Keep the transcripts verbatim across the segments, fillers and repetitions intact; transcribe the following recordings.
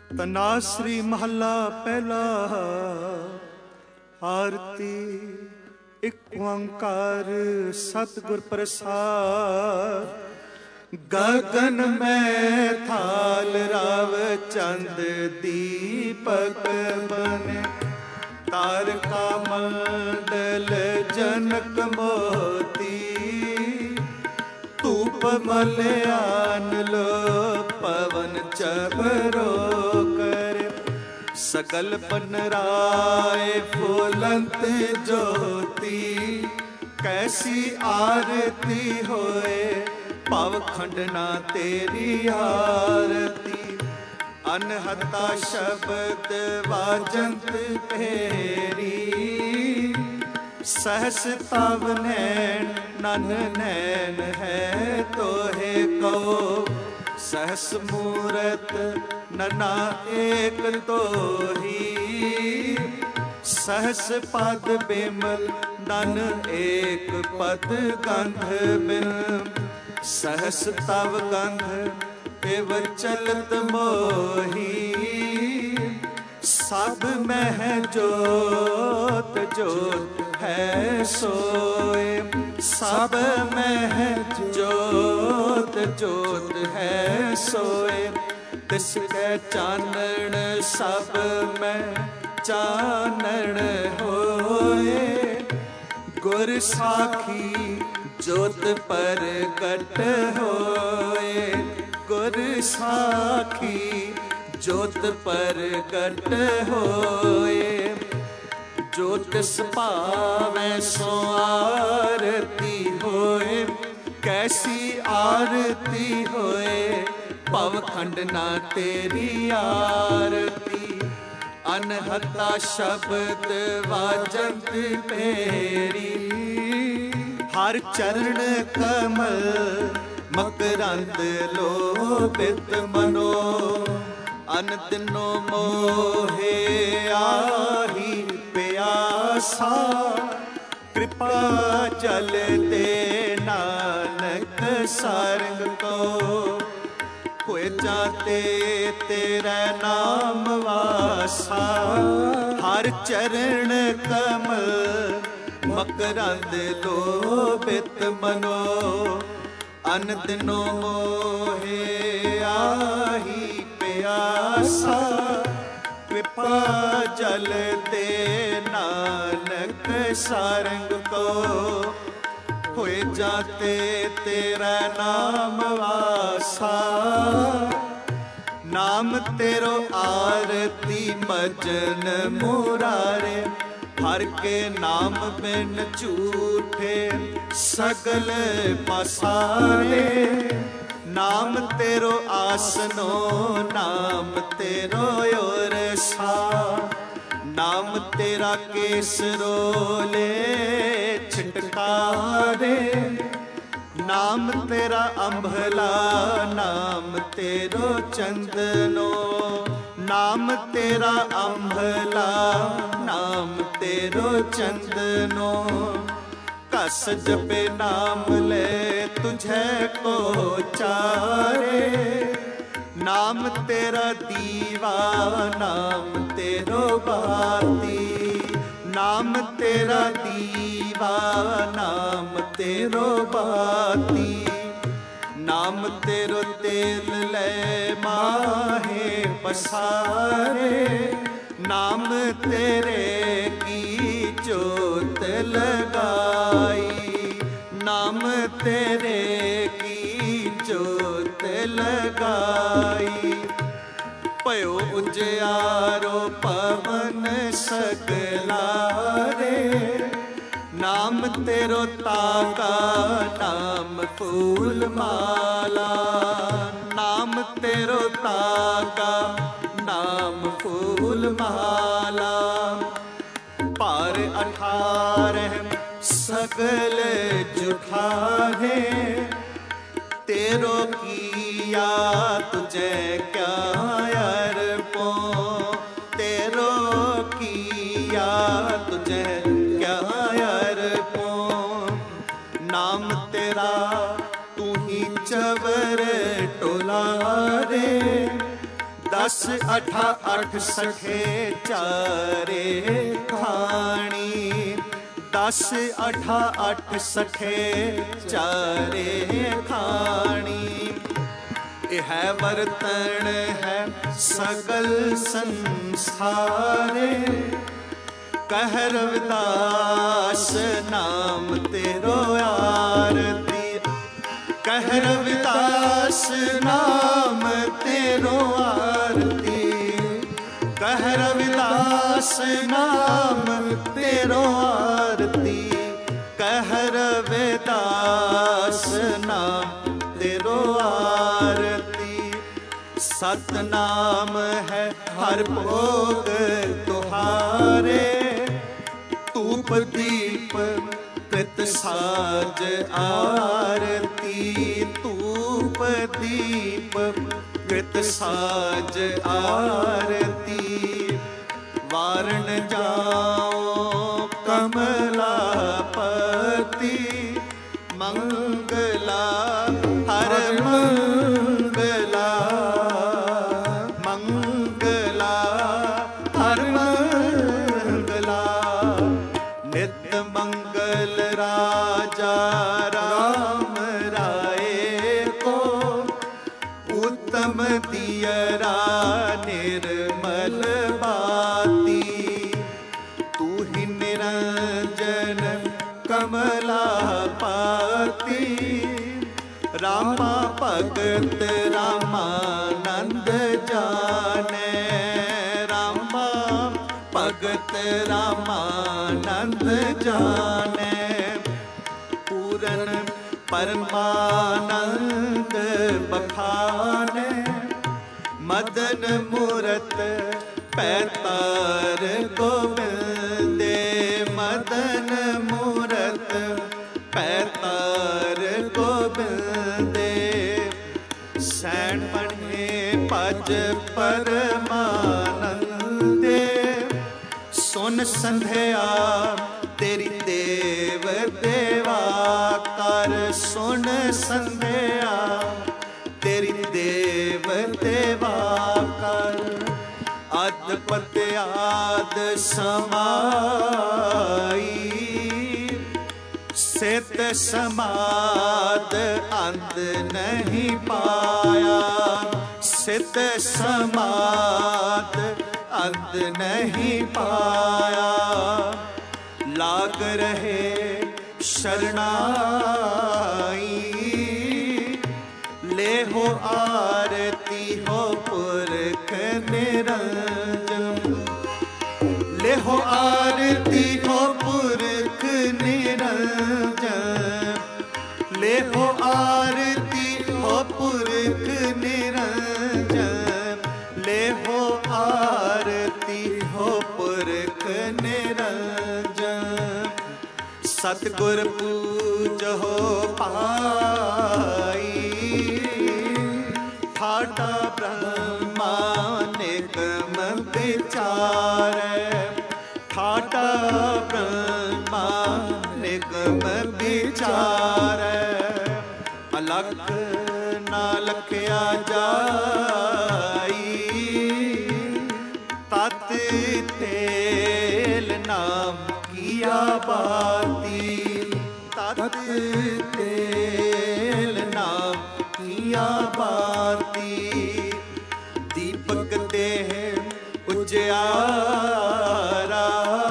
ਤਨਾਸਰੀ ਮਹੱਲਾ ਪਹਿਲਾ। ਆਰਤੀ ਇੱਕ ਓੰਕਾਰ ਸਤਿਗੁਰ ਪ੍ਰਸਾਦ। ਗगन में थाल राव चंद दीपक बने, तारका मंडल जनक मोती, धूप मल्यान लो पवन चबरो कर, सकल बनराय फुलंत ज्योति, कैसी आरती होए भव खंडना तेरी आरती। अनहता शब्द वाजंत तेरी, सहस तव नैन नन नैन है तोहे कहो, सहस मूरत नना एक तोही, सहस पद बिमल नन एक पद गंध बिन, सहस तव गंध एव चलत मोही, सब मह जोत जोत है सोए, सब मह जोत जोत है सोए, तिसके चानण सब में चानण होए, गुर साखी जोत परगट होए, गुर साखी जोत परगट होए, जो तिस पावै सो आरती होए, कैसी आरती होए भव खंडना तेरी आरती। अनहता शब्द वाजंत तेरी, हर चरण कमल मकरंद लोभित मनो, अनदिनो मोहे आही प्यासा, कृपा जल दे नानक सारंग को, कोई जाते तेरा नाम वासा, हर चरण कमल मकरंद लोभित मनो, अनदिनो मोहे आही प्यासा, कृपा जल दे नानक सारंग को, होए जाते तेरा नाम वासा। नाम तेरो आरती भजन मुरारे, हर के नाम बिन झूठे सगल पसारे, नाम तेरो आसनो नाम तेरो ओरसा, नाम तेरा केसरोले छिटकारे, नाम तेरा अम्भला नाम तेरो चंदनो, नाम तेरा अम्भला नाम तेरो चंदनो, कस जपे नाम ले तुझे को चारे, नाम तेरा दीवा नाम तेरो बाती, नाम तेरा दीवा नाम तेरो बाती, नाम तेरो तेल ले माहे पसारे, नाम तेरे की जोत लगाई, नाम तेरे की जोत लगाई, पयो उजियारो पवन सकलारे, नाम तेरो ताका नाम फूल माला, नाम तेरो ताका नाम फूल माला, पार अठारह सगल जुठारे, तेरो किया तुझे क्या अर्पो, तेरो किया तुझे क्या अर्पो, नाम तेरा तू ही चवर टोला रे, दस अठा अठ सखे चारे खाणी। दस अठा अठ सखे चारे खाणी। यह बर्तन है सकल संसारे। कह रविदास नाम तेरो आरती। कह रविदास नाम तेरो आरती। कह रविदास नाम तेरो आरती। कह रविदास नाम तेरो आरती। सतनाम है हर भोग तुहारे। धूप दीप कृत साज आरती। धूप दीप कृत साज आरती। वारण जाओ कमलापति। मंगला हर मंगला। मंगला हर मंगला। नित मंगल राजा राम राय को। उत्तम दियरा निर्मल बाती। तू ही निरंजन कमलापति। रामा भगत रामानंद जाने। रामा भगत रामानंद जाने। पूरन परमानंद बखाने। मदन मूरत पैतार गोविंदे। मदन मूरत पैतार गोविंदे। सैन बने पज परमानंदे। सुन संध्या तेरी देव देवा कर। सुन संध्या तेरी देव देवा कर। अदपत आद समाई। सित समाद अंत नहीं पाया। सित समाद अंत नहीं पाया। लाग रहे शरणाई। ले हो आरती हो पुरख निरंजन। ले हो आरती हो पुरख निरंजन। ले हो आरती हो पुरख निरंजन। ले हो आरती हो पुरख निरंजन। सतगुर पूजो पाई। ठाटा ब्रह्मा निगम विचारै। ठाटा ब्रह्मा निगम विचारै। अलख ना लखया जाई। तत तेल नाम किया बाती। तत तेल नाम किया बाती। दीपक देह उजियारा।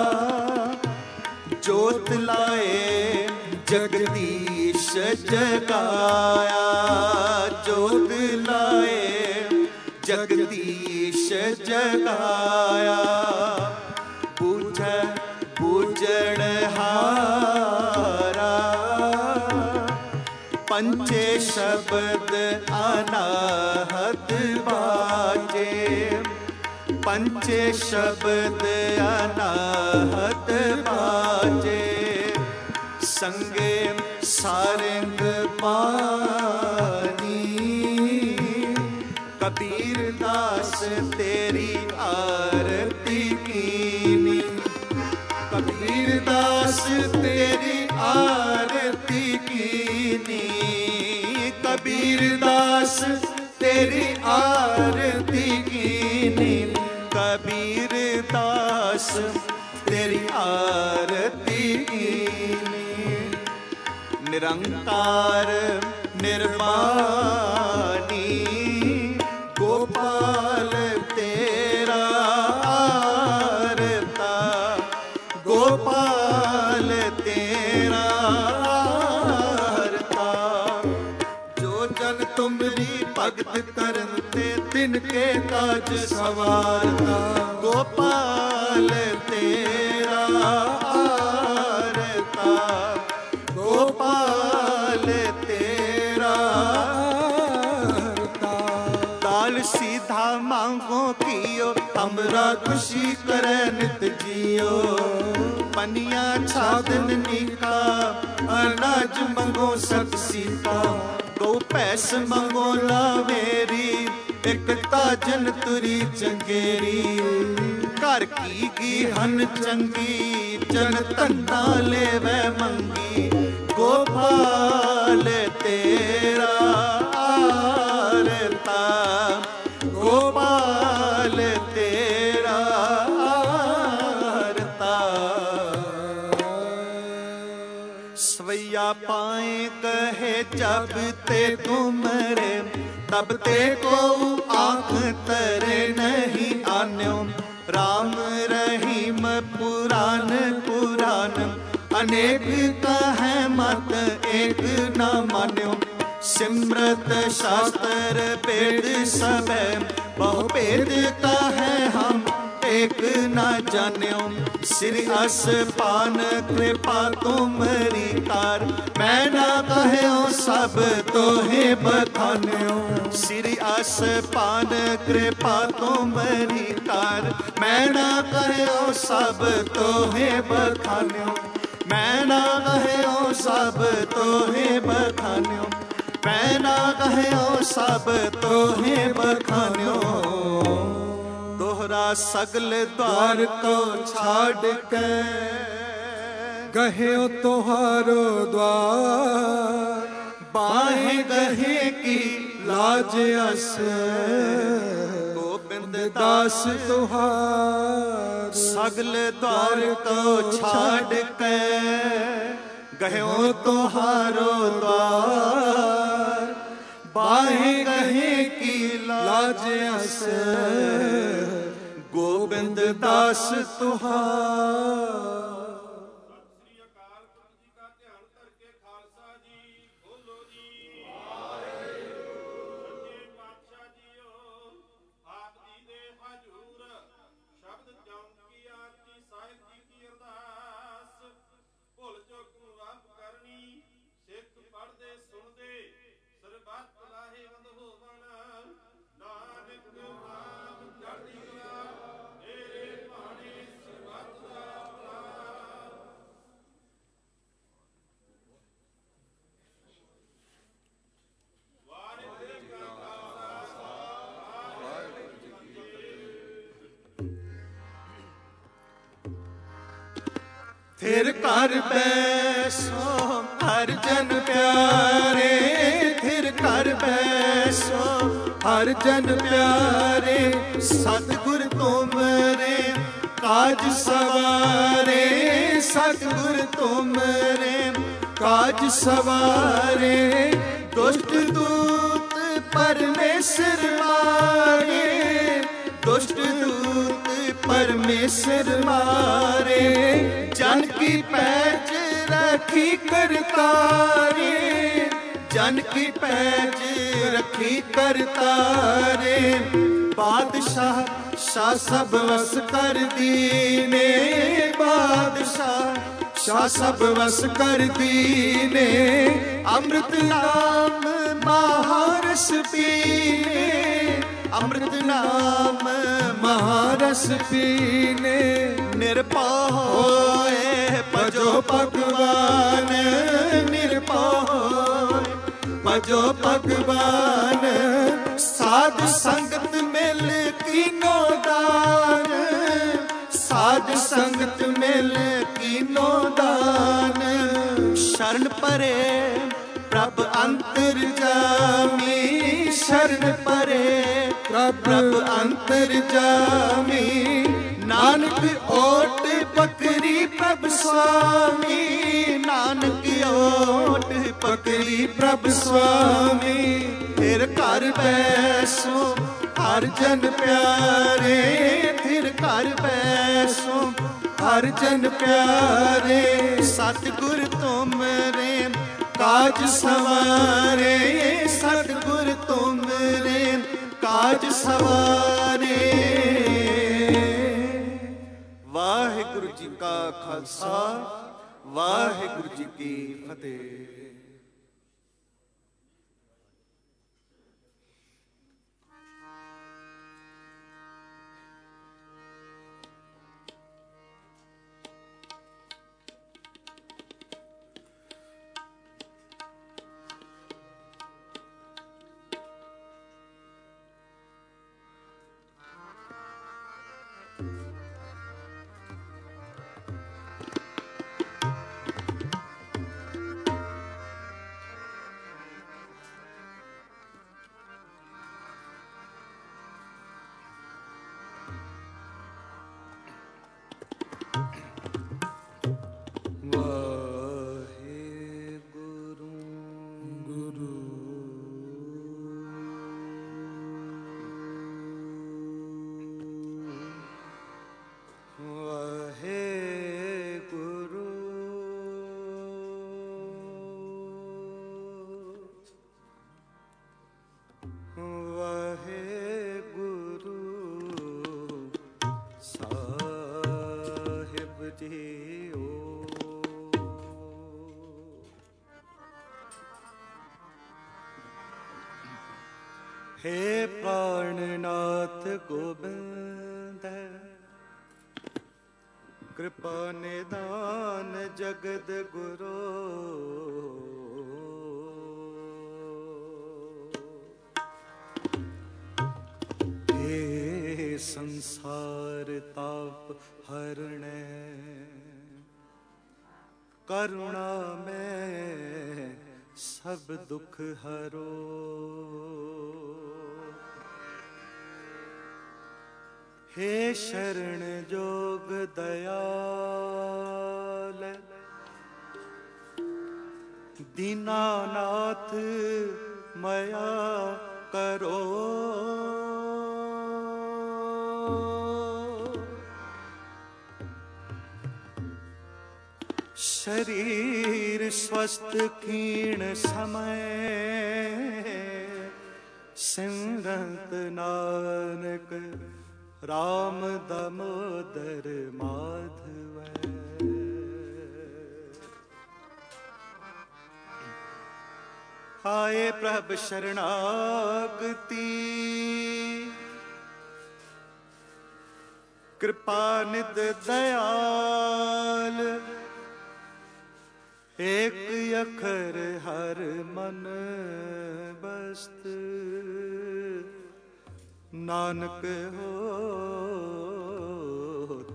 जोत लाए जगदीश जगाया। जोत लाए जगदीश जगाया। बूझे बूझण हारा। पंचे शब्द अनाहत बाजे। पंचे शब्द अनाहत बाजे। संगे सारंग पानी। कबीर दास तेरी आरती कीनी। कबीर दास तेरी आरती कीनी। कबीर दास तेरी आरती कीनी। दास तेरी आरती कीनी। निरंकार निर्वाणी गोपाल तेरा आरता, गोपाल तेरा आरता। जो जन तुमरी भगत करन ते तिनके काज सवारता, गोपाल तेरा आरता, गोपाल तेरा आरता। दाल सीधा मांगो कियो, हमरा खुशी करे नित जियो। पनिया छादन नीका, अनाज मंगो सत सीता। गौ भैंस मंगो लावेरी, एक ताजन तुरी चंगेरी। घर की गी हन चंगी, जन धन्ना लेवै मंगी। गोपाल तेरा आरता, गोपाल तेरा आरता। सवैया पाए कहे जब ते तुमरे, तब ते को आँख तरे नहीं आन्यो। राम रहीम पुराण पुराण, अनेक कहे मत एक न मान्यो। सिमरत शास्त्र वेद सब, बहु भेद कहे हम एक न जान्यो। श्री असपान कृपा तुमरी कार, मैं ना कहयो सब तोहे बखान्यो। श्री असपान कृपा तुमरी कार, मैं ना कहयो सब तोहे बखान्यो। मैं ना कहयो सब तोहे बखान्यो, मैं ना कहयो सब तोहे बखान्यो। दोहरा सगल द्वार को छाड़ के, गहे तोहारो द्वार। बाहें गहे की लाज अस, गोबिंद दास तुहार। सगल द्वार को छाड़ के, गहो तोहारो द्वार। बाहें गहे की लाज अस, गोबिंद दास तुहार। फिर कर बैसो हर जन प्यारे, फिर कर बैसो हर जन प्यारे। सतगुर तुमरे काज सवारे, सतगुर तुमरे काज सवारे। दुष्ट दूत परमेश्वर मारे, दुष्ट दूत परमेश्वर मारे। जन की पैज रखी करतारे, जन की पैज रखी करतारे। बादशाह शाह सब वस कर दीने, बादशाह शाह सब वस कर दीने। अमृत नाम महारस पीने, अमृत नाम महारस पीने। निरपा होए भजो भगवान, निरपा होए भजो भगवान। साध संगत मिल कीनो दान, साध संगत मिल कीनो दान। शरण परे प्रभ अंतरजामी, शरण परे प्रभ अंतरजामी। नानक ओट पकड़ी प्रभ स्वामी, नानक ओट पकड़ी प्रभ स्वामी। फिर घर बैसो हर जन प्यारे, फिर घर बैसो हर जन प्यारे। सतगुर तुमरे काज सवारे, सतगुर तुमरे काज सवारे। वाहिगुरु जी का खालसा, वाहिगुरु जी की फतेह। हे प्राणनाथ गोबिंद, कृपा निदान जगद गुरो। हे संसार ताप हरणे, करुणा में सब दुख हरो। हे शरण जोग दयाल, दीनानाथ मया करो। शरीर स्वस्थ क्षीण समय, सिमरत नानक राम दामोदर माधव। आए प्रभ शरणागति, कृपा निध दयाल। एक अखर हर मन बस्त, नानक होत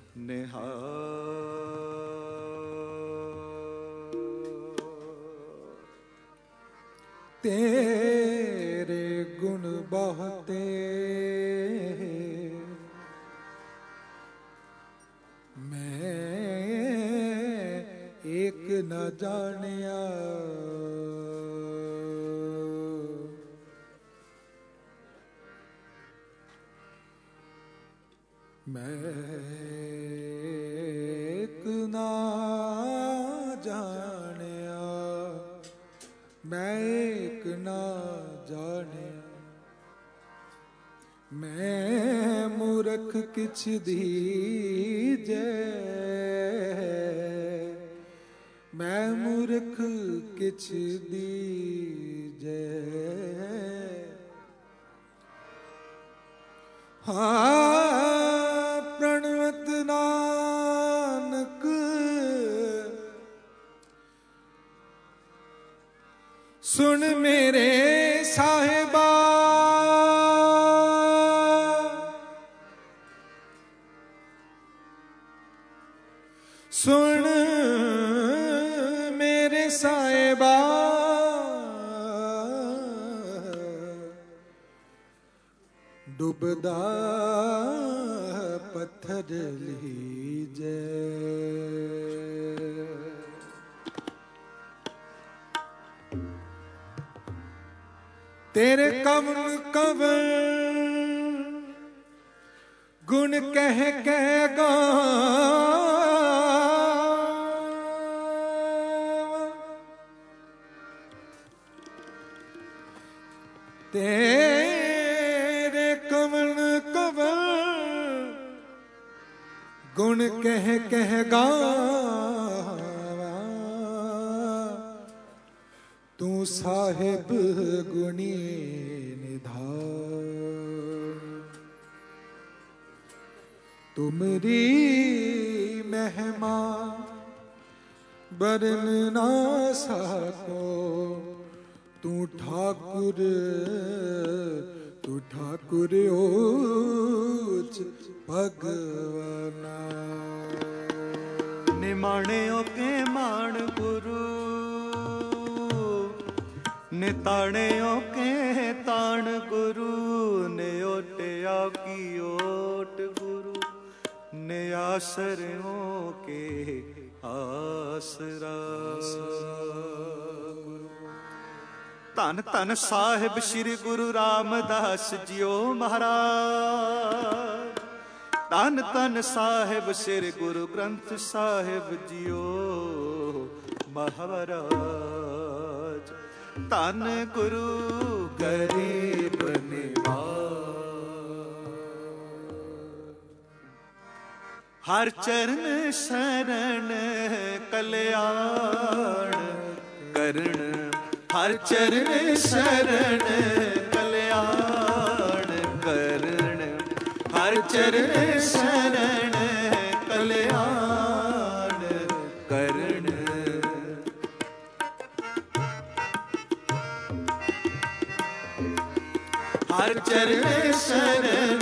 निहाल। तेरे गुण बहुते, मैं एक न जानिया। मैं एक ना जानिया, मैं एक ना जानिया। मैं मूर्ख किछ दीजे, मैं मूर्ख किछ दीजे। हाँ प्रणवत नानक, सुन मेरे साहिबा। सुन मेरे साहिबा, डुबदा पत्थर लीजे। तेरे कवन कवन गुण कह कह गा तेरे कवन कवन गुण कह कह गा तू साहिब गुणी निधान। तुमरी महिमा बरन ना सको। तू ठाकुर तू ठाकुर ओच भगवाना। निमाणियों के मान गुरु निताणियों के ताण गुरु। ने ओटिया की ओट गुरु ने आसरों के आसरा। धन धन साहिब श्री गुरु रामदास जियो महाराज। धन धन साहिब श्री गुरु ग्रंथ साहिब जियो महाराज। धन गुरु गरीब निवाज। हर चरण शरण कल्याण करण। हर चरण शरण कल्याण करण। हर चरण शरण कल्याण करण। हर चरण शरण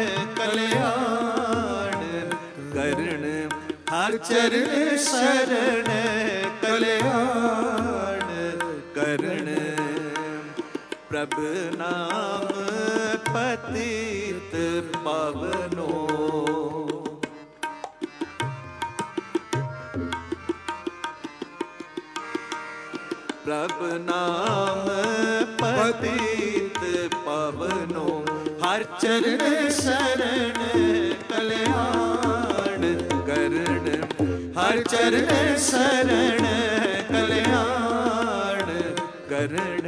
कल्याण करण। हर चरण शरण कल्याण करण। प्रभ नाम पतित पावनो। प्रभ नाम पतित पावनो। हर चरण शरण कल्याण करण। हर चरण शरण कल्याण करण।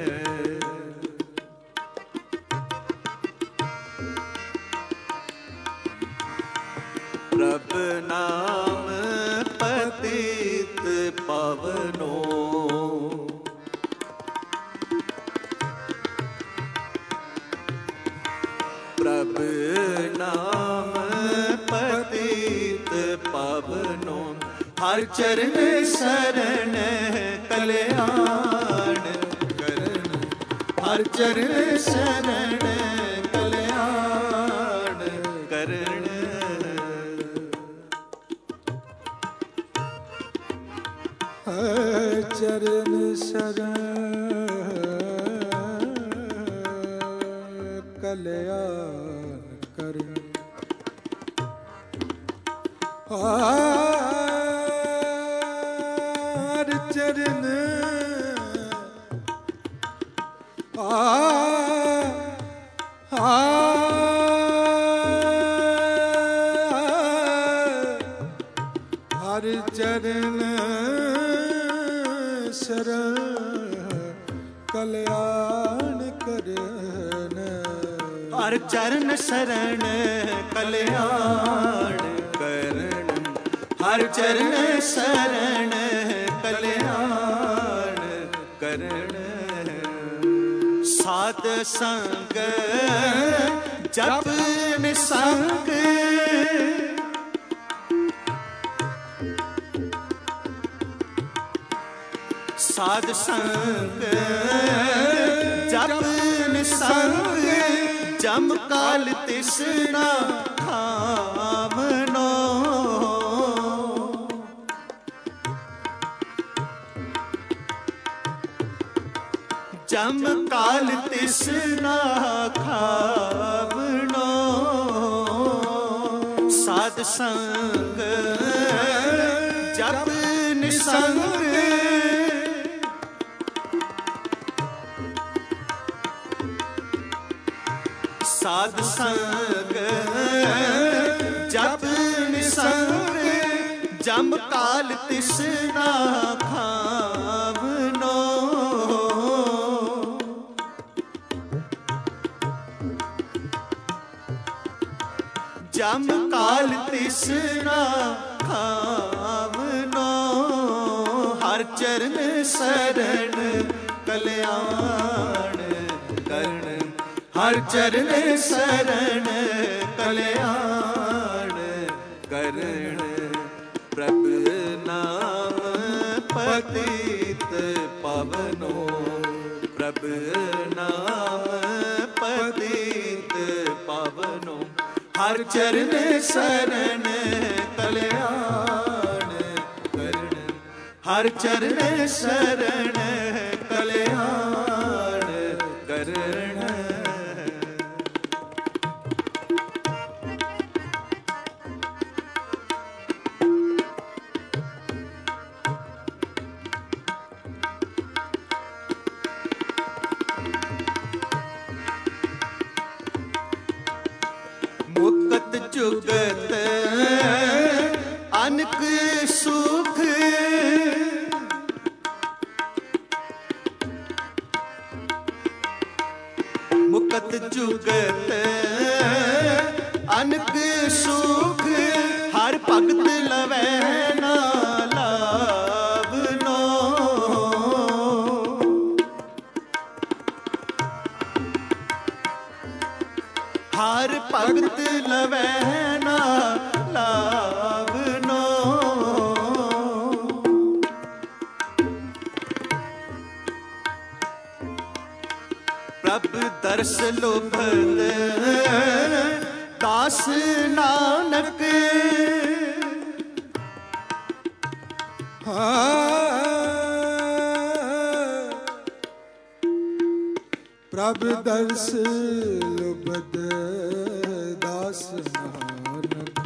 प्रभ नाम पतित पावनो। प्रभ नाम पतित पावनो। हर चरण शरण कल्याण करण। हर चरण शरण कल्याण करण। हर चरण शरण कल्याण करण। हर चरण हर चरण शरण कल्याण करन। हर चरण शरण कल्याण करण। हर चरण शरण कल्याण करण। साध संग जप निसंग। साध संग जप निसंग। जम काल तिसना थामनो। जम काल तिसना खावनो। ਸੰਗ ਜਪ ਨਿਸੰਗ ਸਾਧ ਸੰਗ ਜਪ ਨਿਸੰਗ ਜਮ ਕਾਲ ਤਿਸ ਨਾ ਖਾਵਨੋ ਜਮ ਕਾਲ ਤਿਸ ਨਾ ਖਾਵਨੋ ਹਰ ਚਰਨ ਸਰਣ ਕਲਿਆਣ ਕਰਨ ਹਰ ਚਰਨ ਸਰਣ ਕਲਿਆਣ ਕਰਨ ਪ੍ਰਭ ਨਾਮ ਪਤਿਤ ਪਾਵਨੋ ਪ੍ਰਭ ਨਾਮ ਪਤਿਤ ਪਾਵਨੋ ਹਰ ਚਰਨ ਸਰਣ ਕਲਿਆਣ ਕਰਨ ਹਰ ਚਰਨ ਸਰਣ ਕਲਿਆਣ ਕਰਨ ਮੁਕਤ ਜੁਗਤ ਅਨਕ ਸੁਖ ਮੁਕਤ ਜੁਗਤ ਅਨਕ ਸੁਖ ਹਰ ਭਗਤ ਲਵੈ ਨਾ ਲਾਵਨੋ ਹਰ ਭਗਤ ਲਵੈ ਨਾ ਲਾਵਨੋ ਪ੍ਰਭ ਦਰਸ ਲੋਭਤ ਦਾਸ ਨਾਨਕ ਪ੍ਰਭ ਦਰਸ ਲੁਭਤ ਦਾਸ ਨਾਨਕ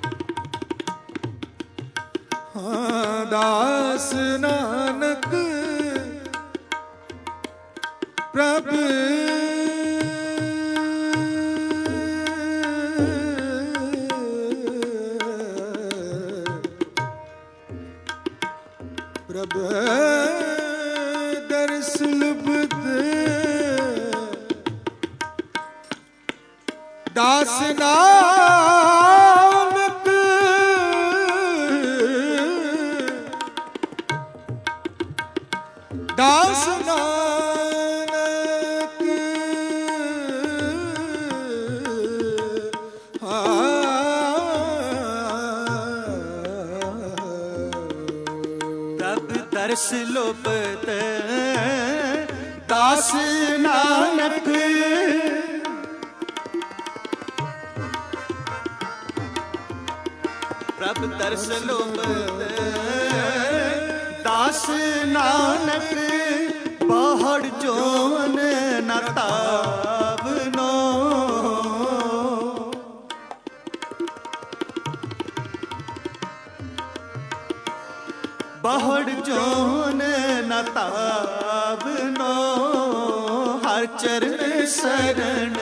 ਹਾਂ ਦਾਸ ਨਾਨਕ ਪ੍ਰਭ ਪ੍ਰਭ ਦਰਸ ਲੁਭਤ ਦਾਸ ਨਾਨਕ ਦਾਸ ਨਾਨਕ ਪ੍ਰਭ ਦਰਸ ਲੋਭਤ ਦਾਸ ਨਾਨਕ ਪ੍ਰਭ ਦਰਸ ਲੋਭਤ ਦਾਸ ਨਾਨਕ ਬਹੁੜ ਜੋਨ ਨ ਤਾਵਨੋ ਬਹੁੜ ਜੋਨ ਨ ਤਾਵਨੋ ਹਰ ਚਰਨ ਸਰਣ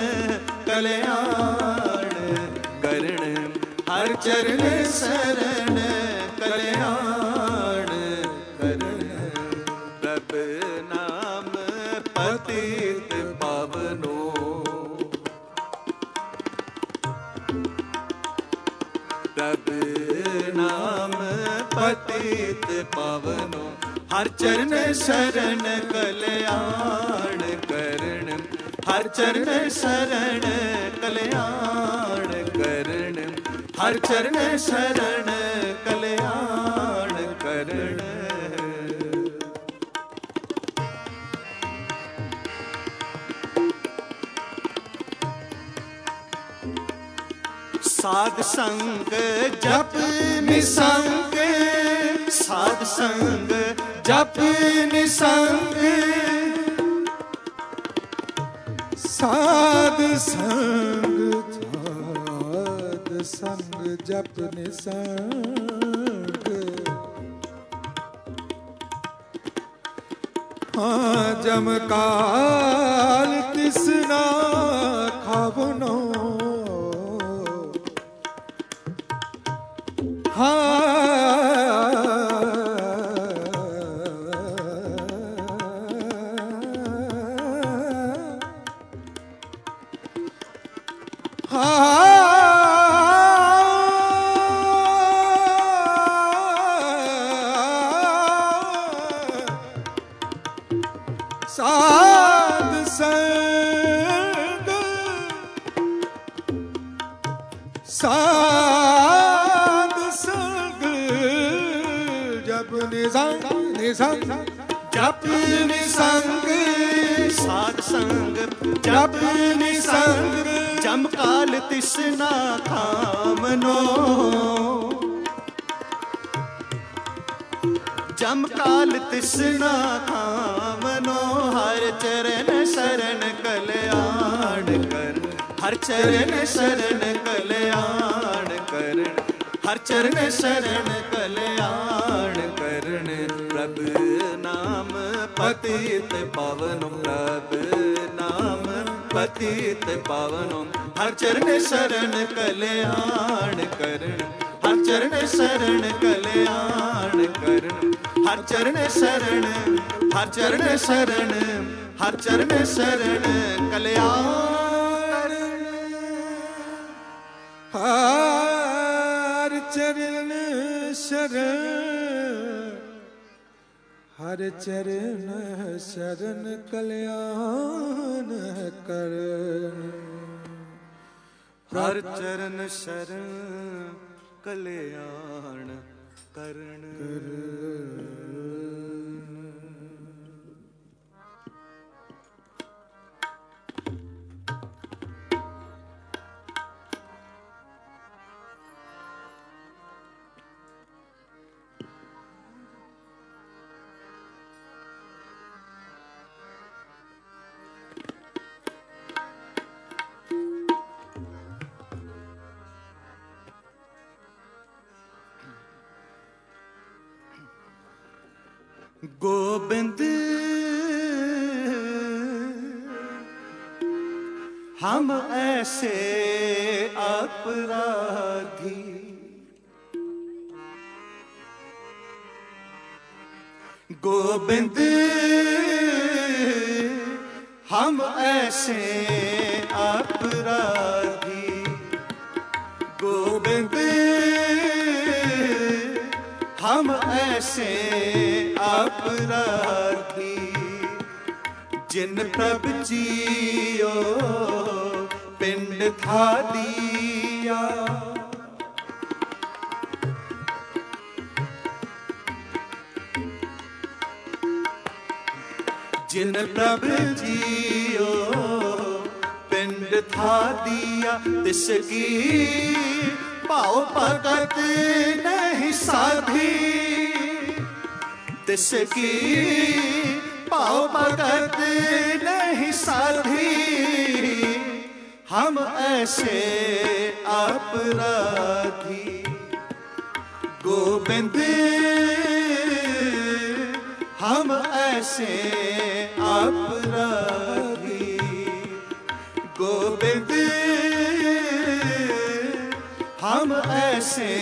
ਕਲਿਆਣ ਕਰਨ ਹਰ ਚਰਨ ਸਰਣ ਕਲਿਆਣ ਕਰਨ ਪ੍ਰਭ ਨਾਮ ਪਤਿਤ ਪਾਵਨੋ ਪ੍ਰਭ ਨਾਮ ਪਤਿਤ ਪਾਵਨੋ ਹਰ ਚਰਨ ਸਰਣ ਕਲਿਆਣ ਕਰਨ ਹਰ ਚਰਨ ਸਰਣ ਕਲਿਆਣ ਕਰਨ ਹਰ ਚਰਨ ਸਰਣ ਕਲਿਆਣ ਕਰਨ ਸਾਧ ਸੰਗ ਜਪ ਨਿਸੰਗ ਸਾਧ ਸੰਗ ਜਪ ਨਿਸੰਗ ਸਾਧ ਸੰਗ ਸਾਧ संग जप निसंग। हाँ जम काल तिसना खावनो। साध संग साध संग जप निसंग निसंग जप निसंग साध संग जप निसंग जम काल तिसना खामनो। जम काल तिसना खामनो हर चरण शरण कल्याण कर। हर चरण शरण कल्याण करण। हर चरण शरण कल्याण करण। प्रभु नाम पतित पावनो। प्रभु नाम पतित पावनो हर चरण शरण कल्याण करण। हर चरण शरण कल्याण करण। हर चरण शरण हर चरण शरण हर चरण शरण कल्याण। हर चरण शरण हर चरण शरण कल्याण कर। हर चरण शरण कल्याण करण। गोविंद हम ऐसे अपराधी गोविंद हम ऐसे अपराधी गोविंद हम ऐसे अपराधी जिन प्रभु जियो पिंड था दिया जिन प्रभु जियो पिंड था दिया तिसकी पाओ भगत नहीं साधी तिसकी पाओ भगत नहीं साधी हम ऐसे अपराधी गोविंद हम ऐसे अपराधी गोविंद हम ऐसे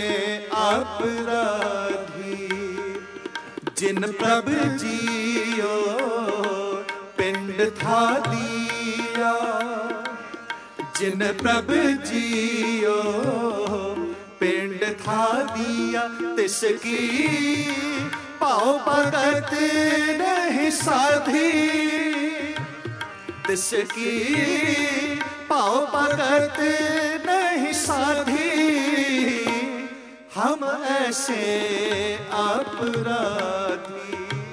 अपराधी जिन प्रभु जियो पिंड था दिया जिन प्रभु जियो पिंड था दिया तिसकी पाओ भगत नहीं साधी तिसकी पाओ भगत नहीं साधी हम ऐसे अपराधी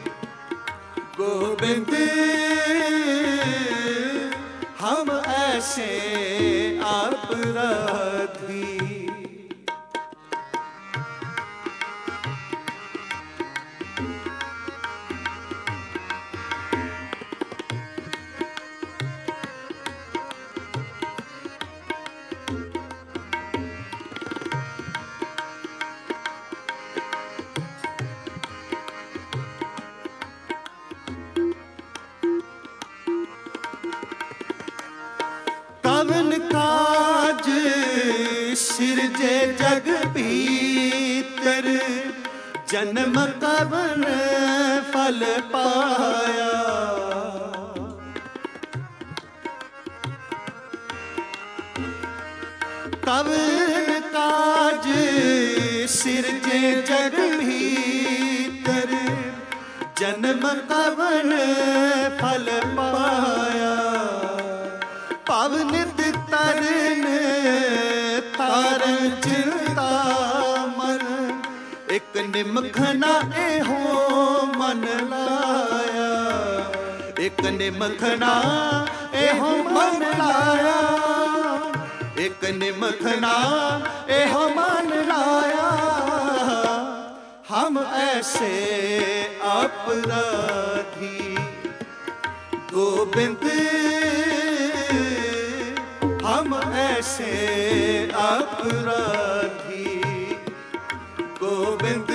गोविंद हम ऐसे अपराधी कवन काज सिरजे जग भीतर, जन्म कवन फल पाया। कवन काज सिरजे जग भीतर, जन्म कवन फल पाया। पवनित तरन तारन चिंता मन, एक निमखना एहो मन लाया। एक निमखना एहो मन लाया, एक निमखना एहो मन लाया। हम ऐसे अपराधी गोविंद, हम ऐसे अपराधी गोविंद,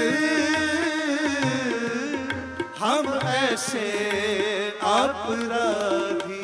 हम ऐसे अपराधी।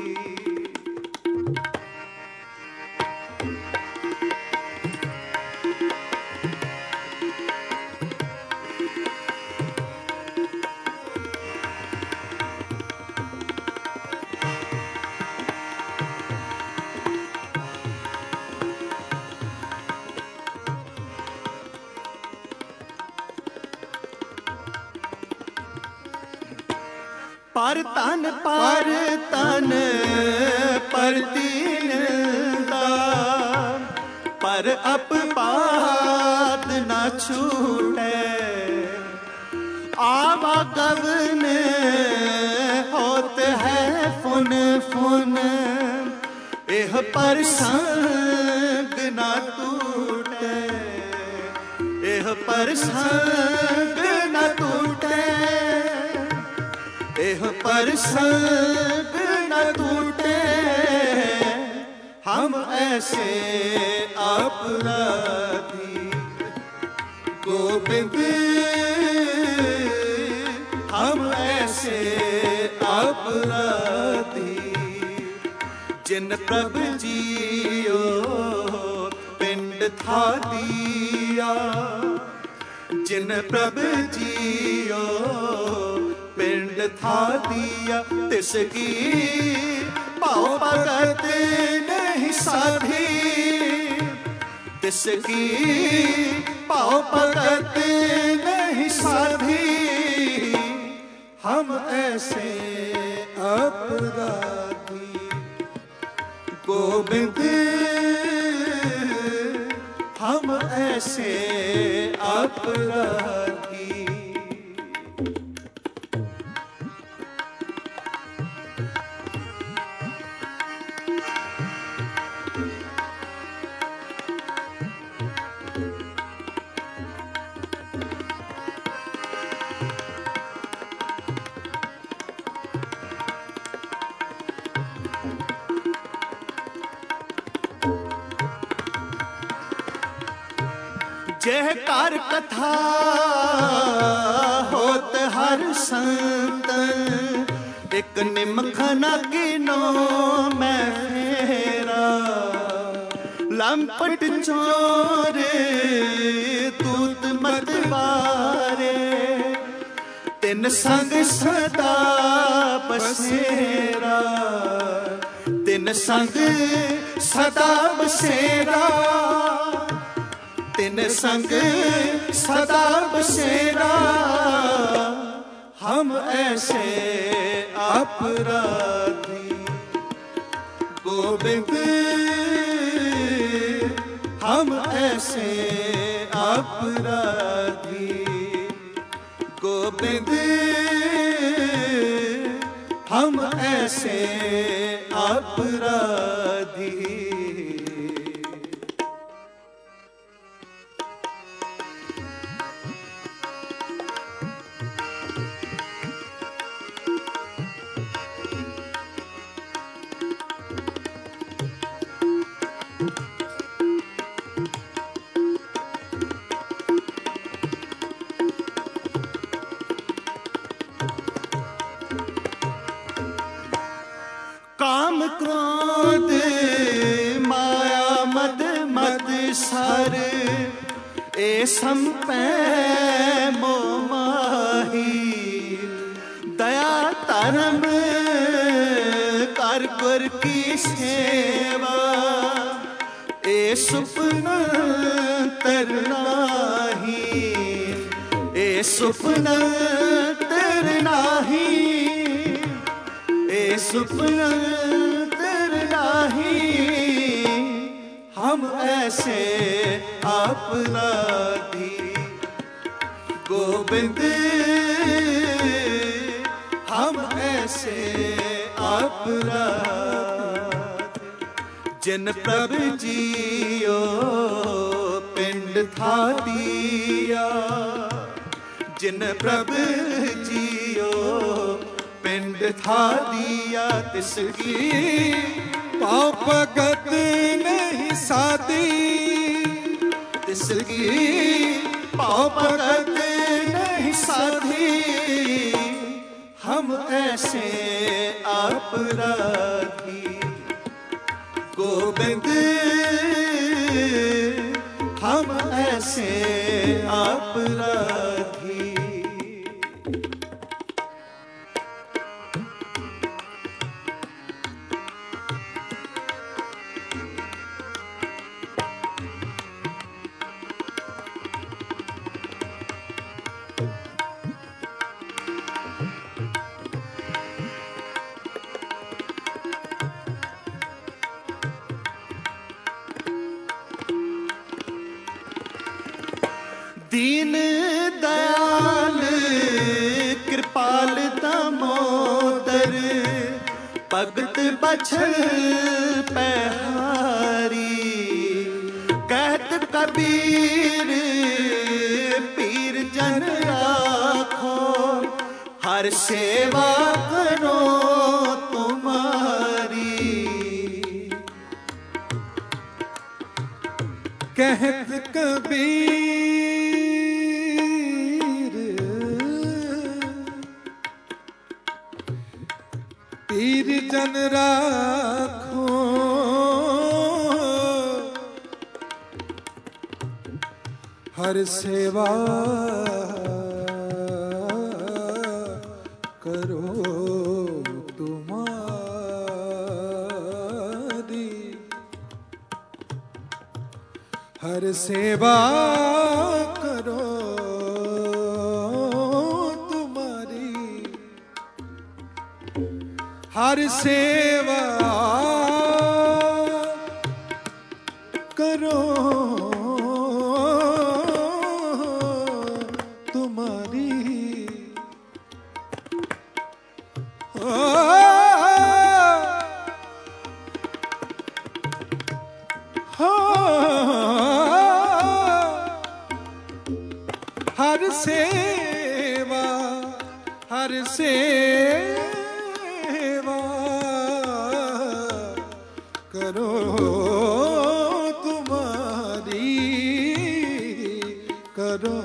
पर तन पर तन पर दीनता, पर अपवाद न छूटे। आवागमन होत है फुन फुन, एह पर संग न टूटे। एह पर संग न टूटे, एह पर संग न टूटे। हम ऐसे अपराधी गोविंद, हम ऐसे अपराधी। जिन प्रभु जियो पिंड था दिया, जिन प्रभु जियो पिंड था दिया। तिसकी पाओ भगत नहीं साधी, तिसकी पाओ भगत नहीं साधी। हम ऐसे अपराधी गोविंद, हम ऐसे अपराधी। जह कर कथा होत हर संत, एक निमखना गिनो मैं फेरा। लंपट चोर तूत मतवारे, तिन संग सदा बसेरा। तिन संग सदा बसेरा, तिन संग सदा बसेरा। हम ऐसे अपराधी गोविंद, हम ऐसे अपराधी गोविंद, हम ऐसे अपराधी। काम क्रोध संसार ए संपै मोह माही दया धर्म कर गुर की सेवा ए सुपना तरनाही ए सुपना तरनाही ए सुपना तरनाही हम ऐसे अपराधी गोविंद हम ऐसे अपराधी जिन प्रभु जियो पिंड था दिया जिन प्रभु जियो पिंड था दिया तिसकी पाँव भगत नहीं साधी तिसकी पाँव भगत नहीं साधी हम ऐसे अपराधी गोविंद हम ऐसे अपराधी दीन दयाल कृपाल दामोदर भगत बछल पहारी कहत कबीर पीर जन राखो हर सेवा करो तुम्हारी कहत कबीर पीर जन राखो हर सेवा करो तुम्हारी हर सेवा करो हर सेवा करो तुम्हारी हर सेवा हर सेवा करो तुम्हारी करो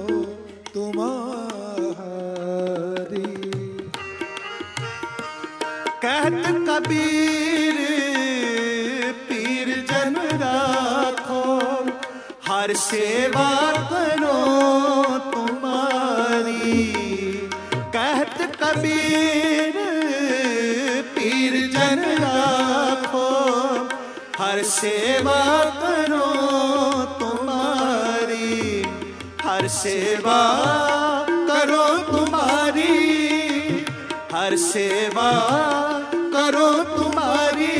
तुम्हारी कहत कबीर पीर जन राखो हर सेवा करो तुम्हारी कहत कबीर पीर जन राखो हर सेवा करो तुम्हारी हर सेवा करो तुम्हारी हर सेवा करो तुम्हारी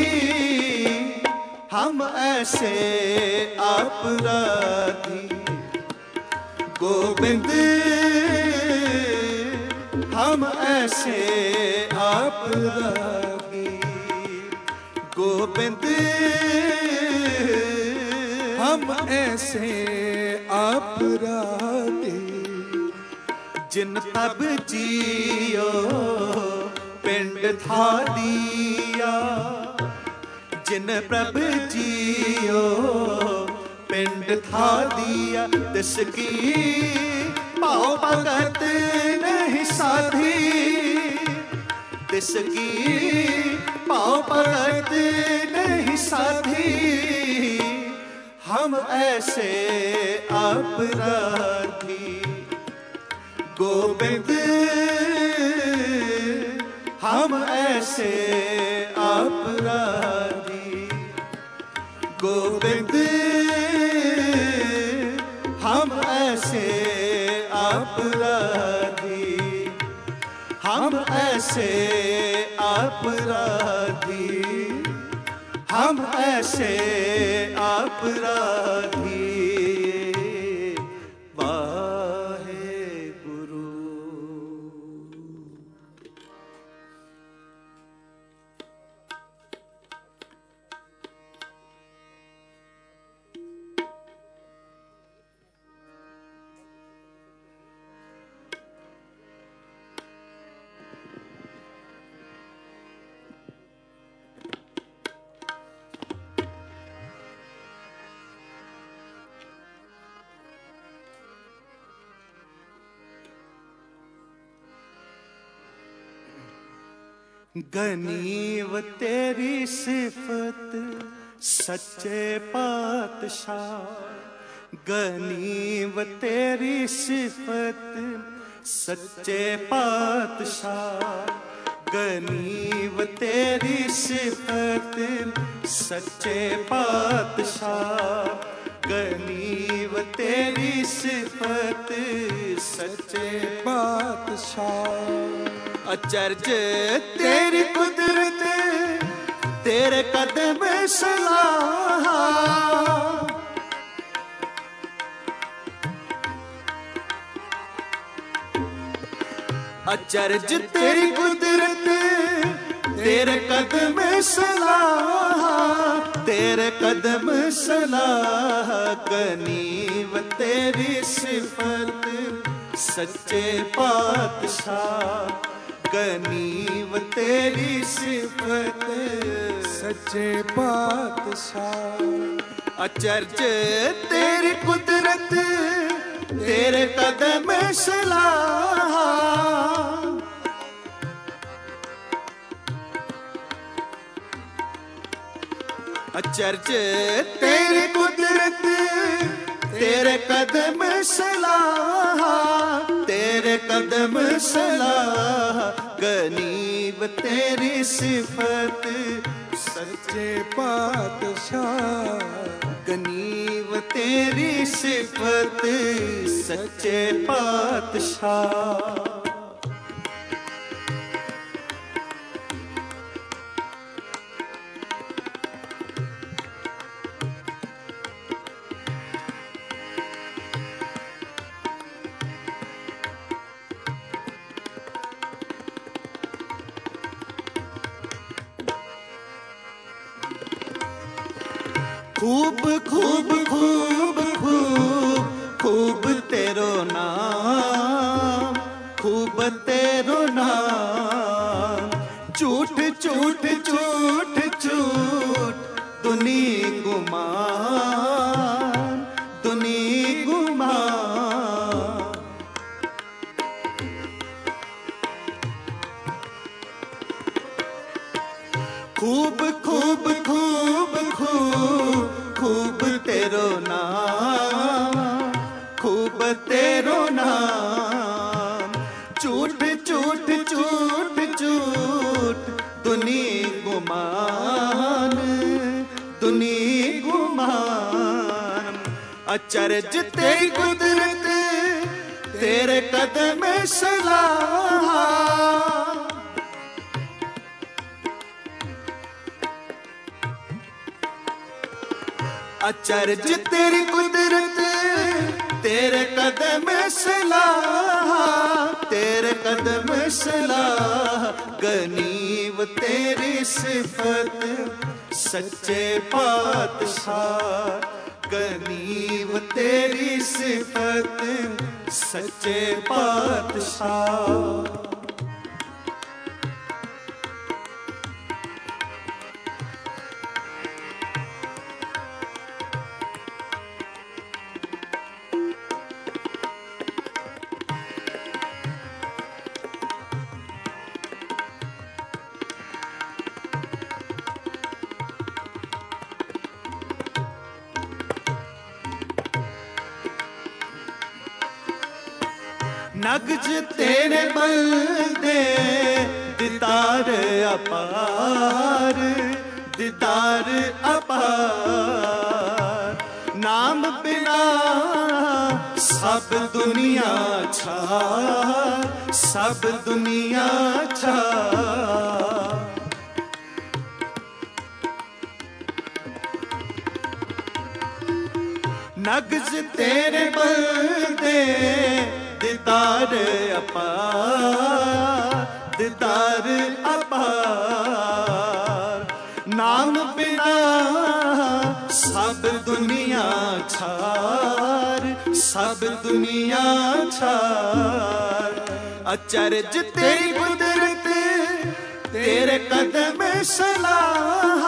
हम ऐसे अपराधी गोविंद हम ऐसे अपराधी गोविंद हम ऐसे अपराधी जिन तब जियो पिंड था दिया जिन प्रभु जियो पिंड था दिया तिसकी पाँव भगत नहीं साधी तिसकी पाँव भगत नहीं साधी हम ऐसे अपराधी गोविंद, हम ऐसे अपराधी गोविंद, हम ऐसे अपराधी, हम ऐसे अपराधी, हम ऐसे अपराधी। वाहे गुरु। गनीव तेरी सिफत सच्चे पातशाह, गनीव तेरी सिफत सच्चे पातशाह, गनीव तेरी सिफत सच्चे पातशाह, गनीव तेरी सिफत सच्चे पातशाह। अचरज तेरी कुदरत तेरे कदम सलाह, अचरज तेरी कुदरत तेरे कदम सलाह, तेरे कदम सलाह। गनीव तेरी सिफत सच्चे पातशाह, गनीव तेरी सिफत सच्चे पातशाह। अचरज तेरी कुदरत तेरे कदम सलाह, अचरज तेरी कुदरत तेरे कदम सलाह, तेरे कदम सलाह। गनीव तेरी सिफत सच्चे पातशाह, गनीव तेरी सिफत सच्चे पातशाह। खूब खूब खूब खूब खूब तेरो नाम, खूब तेरो नाम। झूठ झूठ झूठ झूठ दुनी गुमान, दुनी गुमान। खूब खूब खूब खूब खूब तेरो नाम, खूब तेरो नाम। झूठ झूठ झूठ झूठ दुनी गुमान, दुनी गुमान। अचरज तेरी कुदरत तेरे कदम सलाह, अचरज तेरी कुदरत तेरे कदम सलाह, तेरे कदम सलाह। गनीव तेरी सिफत सच्चे पातशाह, गनीव तेरी सिफत सच्चे पातशाह। ਨਗਜ ਤੇਰੇ ਬਲਦੇ ਦਿਦਾਰ ਅਪਾਰ, ਦਿਦਾਰ ਅਪਾਰ। ਨਾਮ ਬਿਨਾ ਸਭ ਦੁਨੀਆ ਛਾਰ, ਸਭ ਦੁਨੀਆ ਛਾਰ। ਨਗਜ ਤੇਰੇ ਬਲਦੇ ਦਿਦਾਰ ਅਪਾਰ, ਦਿਦਾਰ ਅਪਾਰ। ਨਾਮ ਬਿਨਾ ਸਭ ਦੁਨੀਆ ਛਾਰ, ਸਭ ਦੁਨੀਆ ਛਾਰ। ਅਚਰਜ ਤੇਰੀ ਕੁਦਰਤ ਤੇਰੇ ਕਦਮ ਸਲਾਹ,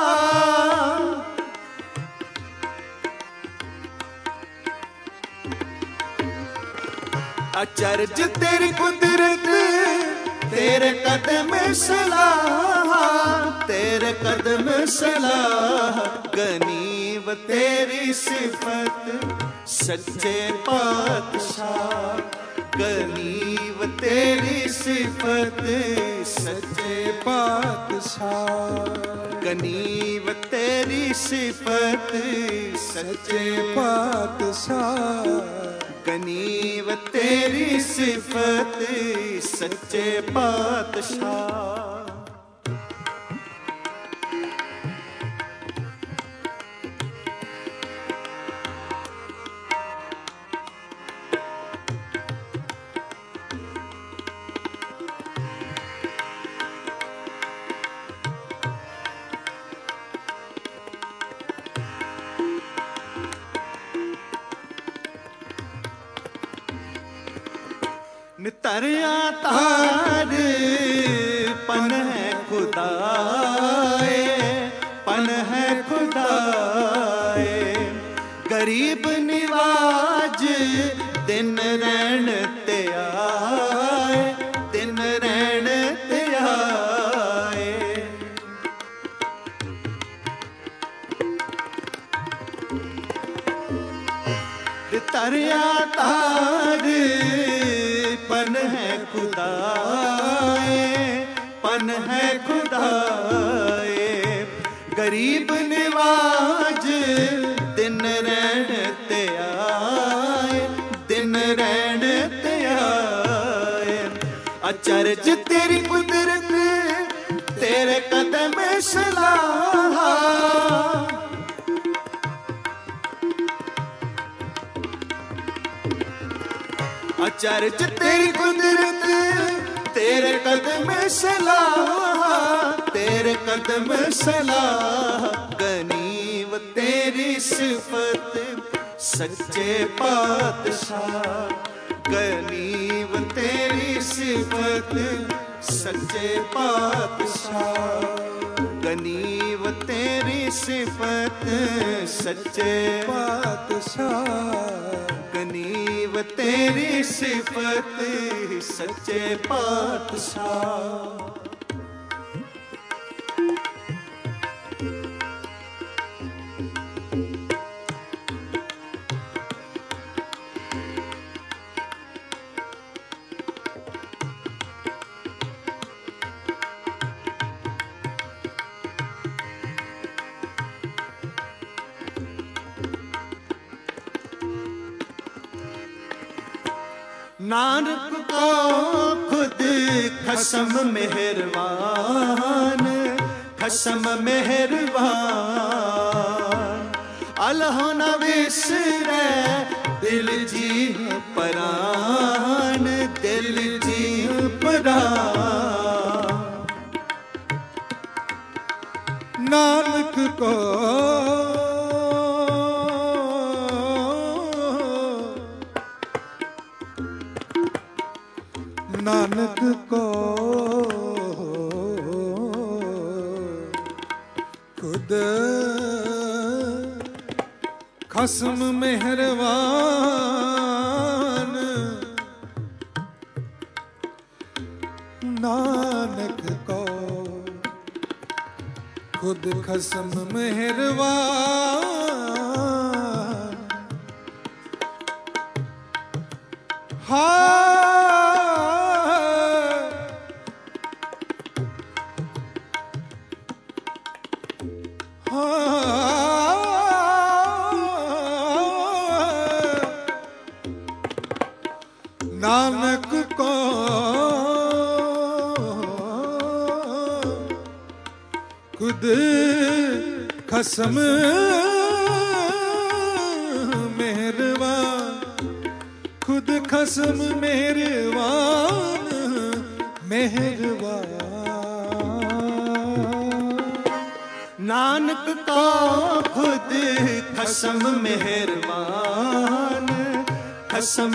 ਅਚਰਜ ਤੇਰੀ ਕੁਦਰਤ ਤੇਰੇ ਕਦਮ ਸਲਾਹ, ਤੇਰੇ ਕਦਮ ਸਲਾਹ। ਗਨੀਵ ਤੇਰੀ ਸਿਫਤ ਸੱਚੇ ਪਾਤਸ਼ਾਹ, ਗਨੀਵ ਤੇਰੀ ਸਿਫਤ ਸੱਚੇ ਪਾਤਸ਼ਾਹ। ਗਨੀਵ ਤੇਰੀ ਸਿਫਤ ਸੱਚੇ ਪਾਤਸ਼ਾਹ, ਗਨੀਵ ਤੇਰੀ ਸਿਫਤ ਸੱਚੇ ਪਾਤਸ਼ਾਹ। ਨਿਤਰਿਆ ਤਾਰ ਪਨ ਹੈ ਖੁਦਾਏ, ਪਨ ਹੈ ਖੁਦਾਏ। ਗਰੀਬ ਨਿਵਾਜ ਦਿਨ ਰਹਿਣ ਤੇ ਆਏ, ਦਿਨ ਰਹਿਣ ਤੇ ਆਏ। ਨਿਤਰਿਆ ਤਾਰ ਪਨ ਹੈ ਖੁਦਾਏ, ਪਨ ਹੈ ਖੁਦਾਏ। ਗਰੀਬ ਨਿਵਾਜ ਦਿਨ ਰਹਿਣ ਤੇ ਆਏ, ਦਿਨ ਰਹਿਣ ਤੇ ਆਏ। ਅਚਰਜ ਤੇਰੀ ਕੁਦਰਤ ਤੇਰੇ ਕਦਮ ਸਲਾਹ, ਅਚਰਜ ਤੇਰੀ ਕੁਦਰਤ ਤੇਰੇ ਕਦਮ ਸਲਾਹ, ਤੇਰੇ ਕਦਮ ਸਲਾਹ। ਗਨੀਵ ਤੇਰੀ ਸਿਫਤ ਸੱਚੇ ਪਾਤਸ਼ਾਹ, ਗਨੀਵ ਤੇਰੀ ਸਿਫਤ ਸੱਚੇ ਪਾਤਸ਼ਾਹ। ਗਨੀਵ ਤੇਰੀ ਸਿਫਤ ਸੱਚੇ ਪਾਤਸ਼ਾਹ, ਗਨੀਵ ਤੇਰੀ ਸਿਫਤ ਸੱਚੇ ਪਾਤਸ਼ਾਹ। नानक को खुद खसम मेहरबान, खसम मेहरबान। अलहो न विसरे दिल जी परान, दिल जी परान। नानक को नानक को खुद खसम मेहरबान। नानक को खुद खसम मेहरबान। हाँ खसम मेहरबान, खुद खसम मेहरबान मेहरबान। नानक का खुद खसम मेहरबान, खसम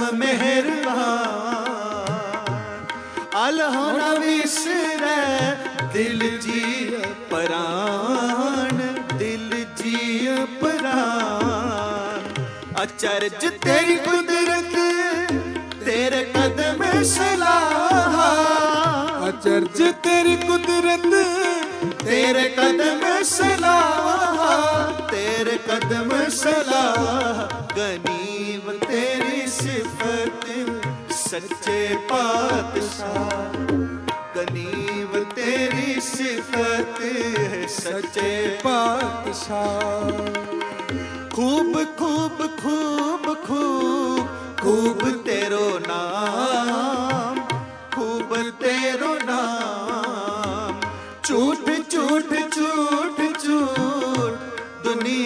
मेहरबान। अलहो न विसरै दिल जी परान, दिल जी परान। अचरज तेरी कुदरत तेरे कदम सलाह, अचरज तेरी कुदरत तेरे कदम सलाह, तेरे कदम सलाह। गनीम तेरी सिफत सच्चे पातशाह, गनीम तेरी सिफत सच्चे पातशाह। खूब खूब खूब खूब खूब तेरो नाम, खूब तेरो नाम। झूठ झूठ झूठ झूठ दुनी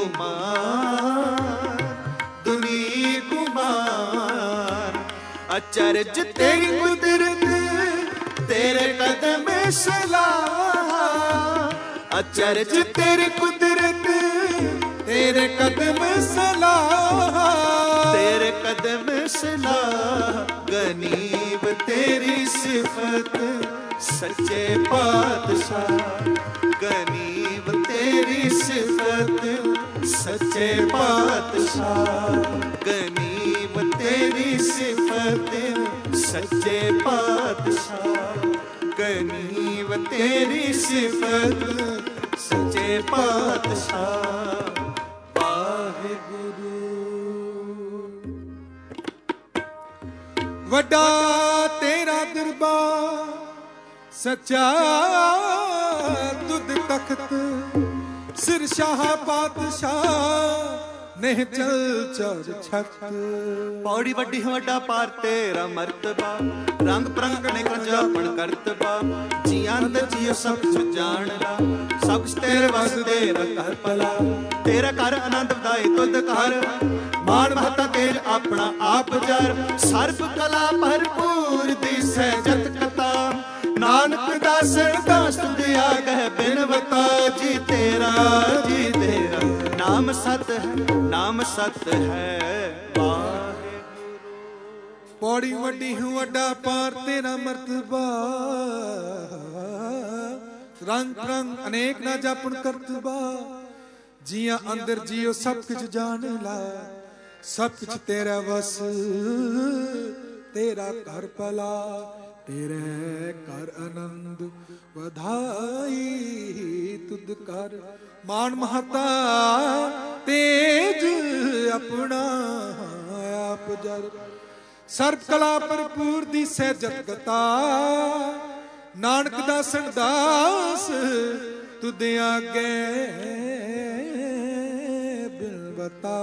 गुमान, दुनी गुमान। अचरज तेरी कुदरत तेरे कदम सलाह, अचरज तेरी कुदरत तेरे कदम सलाह, तेरे कदम सलाह। गनीब तेरी सिफत सच्चे पातशाह, गनीब तेरी सिफत सच्चे पातशाह, गनीब तेरी सिफत सच्चे पातशाह, गनीब तेरी सिफत सच्चे पातशाह। वड्डा तेरा दरबार सच्चा तुद तख्त, सिर शाह पातशाह नेह चल चर छत। पौड़ी वड्डी वड्डा पार तेरा मर्तबा, रंग परंग ने कंजापन करतबा। जियां ते जियो सब कुछ जान ला, सब कुछ तेरे वास्ते तेरा घर भला। तेरा घर आनंद वधाए तुद घर, मान महता तेज अपना आप जर। सर्ब कला भरपूर दिसै जत कथा, नानक दासन दास तुझ आगह बिनवता। जी तेरा जी तेरा नाम सत है, नाम सत है वाहिगुरु। पौड़ी वड्डी हूँ वड्डा पार तेरा मर्तबा, रंग रंग अनेक ना जापन करतबा। जिया अंदर जियो सब कुछ जान ला, सब कुछ तेरा वस तेरा घर भला। तेरे कर आनंद वधाई तुद कर, मान महता तेज अपना आप जर। सर्ब कला भरपूर दी सै जगता, नानक दासन दास तुद आगे बिनवता।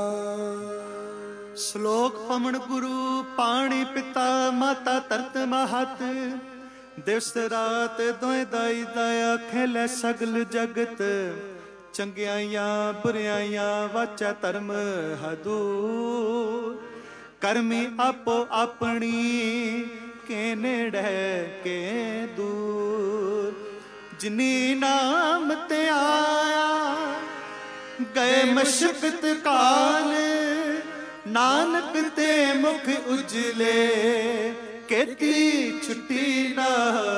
श्लोक पमन गुरु पाणी पिता माता तरत महत। दिवस रात दोए दाई दाया खेलै सगल जगत। चंगियाइयां बुरियाइयां वाचा धर्म हदूर। करमी आपो अपनी के नेड़े के दूर। जिनी नाम ते आया गए मशक्कत काल। नानक ते मुख उजले केती छुट्टी ना।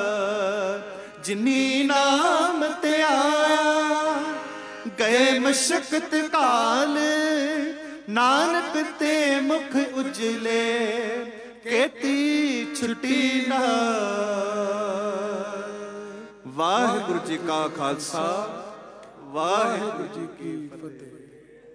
जिनी नाम ते आया गए मशक्कत काल। नानक ते मुख उजले केती छुट्टी ना। वाहिगुरु जी का खालसा वाहिगुरु जी की फतेह।